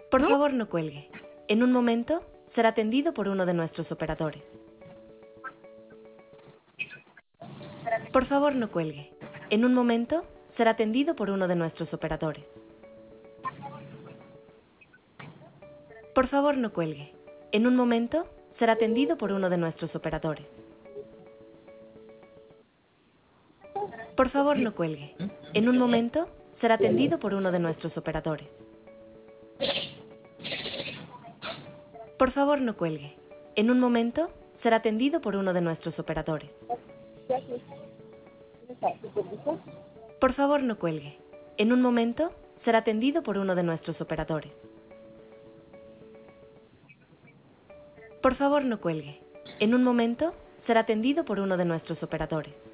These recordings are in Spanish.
Por ¿No? favor, no cuelgue. En un momento será atendido por uno de nuestros operadores. Por favor, no cuelgue. En un momento será atendido por uno de nuestros operadores. Por favor, no cuelgue. En un momento será atendido por uno de nuestros operadores. Por favor, no cuelgue. En un momento será atendido por uno de nuestros operadores. Por favor, no cuelgue. En un momento será atendido por uno de nuestros operadores. Por favor, no cuelgue. En un momento será atendido por uno de nuestros operadores. Por favor, no cuelgue. En un momento será atendido por uno de nuestros operadores.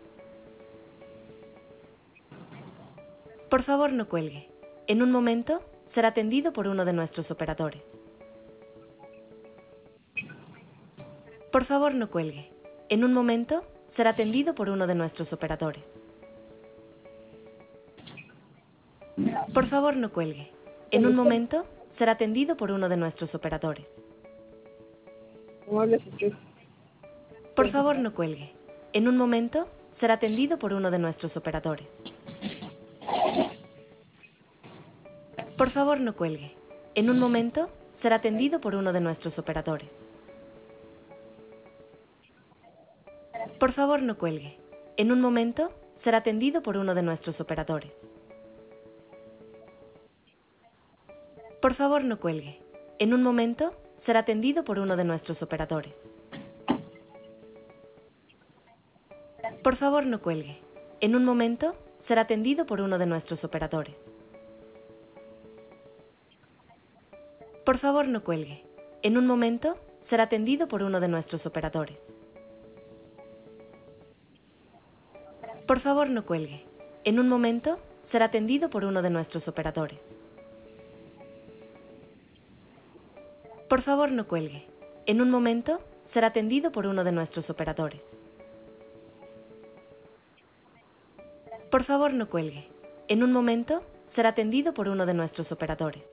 Por favor, no cuelgue. En un momento será atendido por uno de nuestros operadores. Por favor, no cuelgue. En un momento será atendido por uno de nuestros operadores. Por favor, no cuelgue. En un momento será atendido por uno de nuestros operadores. No hables usted. Por favor, no cuelgue. En un momento será atendido por uno de nuestros operadores. Por favor, no cuelgue. En un momento será atendido por uno de nuestros operadores. Por favor, no cuelgue. En un momento será atendido por uno de nuestros operadores. Por favor, no cuelgue. En un momento será atendido por uno de nuestros operadores. Por favor, no cuelgue. En un momento será atendido por uno de nuestros operadores. Por favor, no cuelgue. En un momento será atendido por uno de nuestros operadores. Por favor, no cuelgue. En un momento será atendido por uno de nuestros operadores. Por favor, no cuelgue. En un momento será atendido por uno de nuestros operadores. Por favor, no cuelgue. En un momento será atendido por uno de nuestros operadores.